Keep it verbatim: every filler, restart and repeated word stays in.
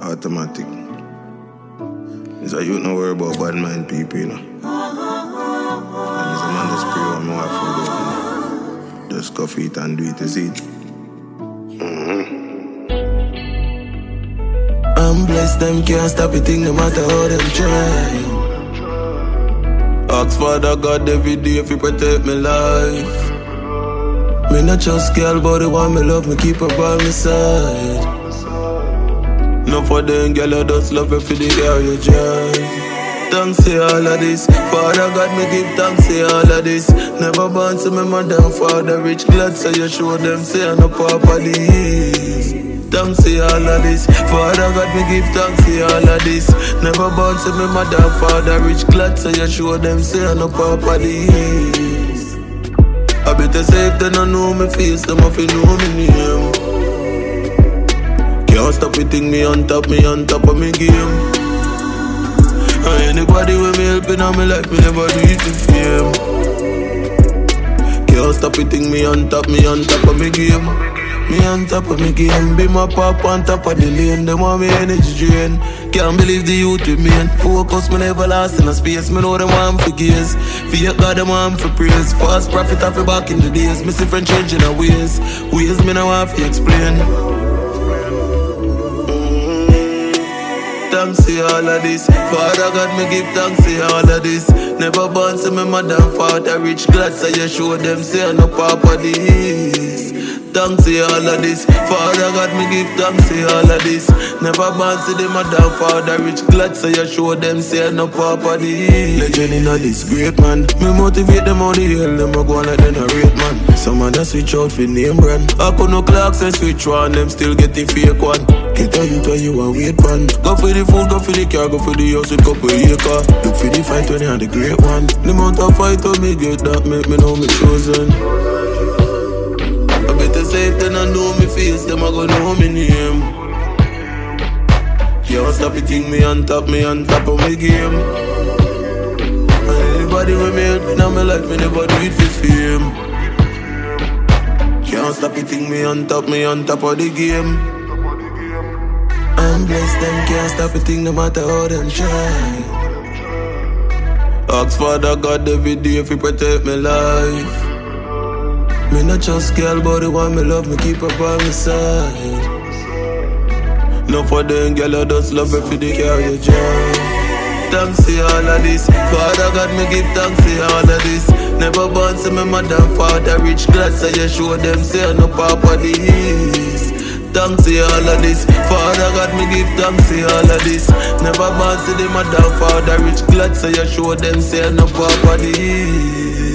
automatic. It's a youth no worry about bad mind people, you know. And it's a man that spray on my food out, you know. Just coffee it and do it, you see it. Mm-hmm. I'm blessed, them can't stop it, no matter how them try. Ask Father God every day if you protect my life. Me not just girl, but the one me love, me keep her by my side. No for them girl, I just love you for the air you drive. Thanks to all of this, Father God, me give thanks to all of this. Never born to me mother and father rich, glad so you show them say I no papa this. Thanks to all of this, Father God, me give thanks to all of this. Never born to me mother and father rich, glad so you show them say I no papa this. I better say if they don't know me face, them have to know me name. Can't stop it, think me on top, me on top of me game. And anybody with me helping on me life, me never do it for fame. Can't stop it, think me on top, me on top of me game. Me on top of me game, be my pop on top of the lane. Them want me energy drain. Can't believe the youth with me and focus, me never lost in a space. Me know them want for gears. Fear God, them want for praise. Fast profit off back in the days. Me see friend changing our ways. Ways me no want to explain. Thanks to all of this, Father God, me give thanks to all of this. Never born to me mother and father rich, glad so you show them say I no papa this. Thanks to all of this, Father God, me give thanks to all of this. Never born to the mother and father rich, glad so you show them say I no papa this. Legend in all this great man, me motivate them on the hill, them a go on like them a rate man. Some of them switch out for name brand. I could no clocks and switch one, them still get the fake one. Get a youth when you a wait man. Go for the food, go for the car, go for the house with couple acre. Look for the fight when you are the great one. The amount of fight to me get that make me know me chosen. I better say if they don't know me face, them a go know me name. Can't stop it, think me on top, me on top of my game. And anybody with me helping on my life, me never do it for fame. Can't stop it, think me on top, me on top of the game. I'm blessed, them can't stop a thing no matter how them try. Ask Father God every day if you protect my life. Me not just girl, but the one me love, me keep her by my side. No for them girl, I just love her for the car you drive. Thanks to all of this, Father God, me give thanks to all of this. Never born to me mother and father rich, glad so you show them say I no papa this. Thanks to all of this, Father God, me give thanks to all of this. Never born to the mother and father rich, glad so you show them say I no papa this.